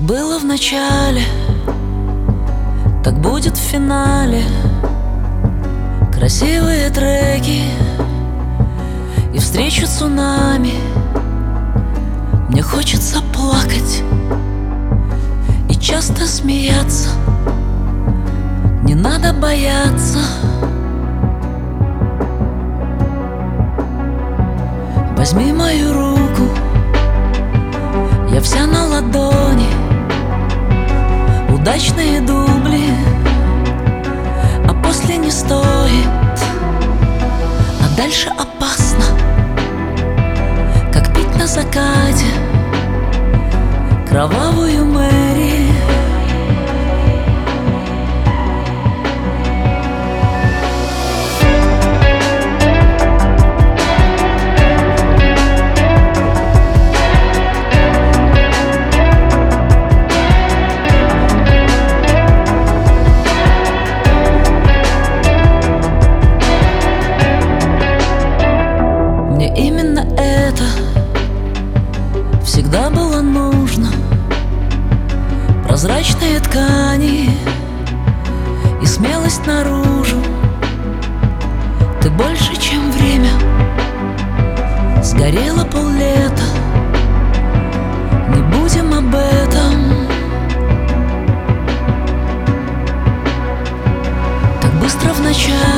было в начале, так будет в финале. Красивые треки и встречу цунами. Мне хочется плакать и часто смеяться. Не надо бояться. Возьми мою руку, я вся на ладони. Удачные дубли, а после не стоит. А дальше опасно, как пить на закате кровавую Мэри. Именно это всегда было нужно. Прозрачные ткани и смелость наружу. Ты больше, чем время. Сгорело поллета. Не будем об этом. Так быстро в начале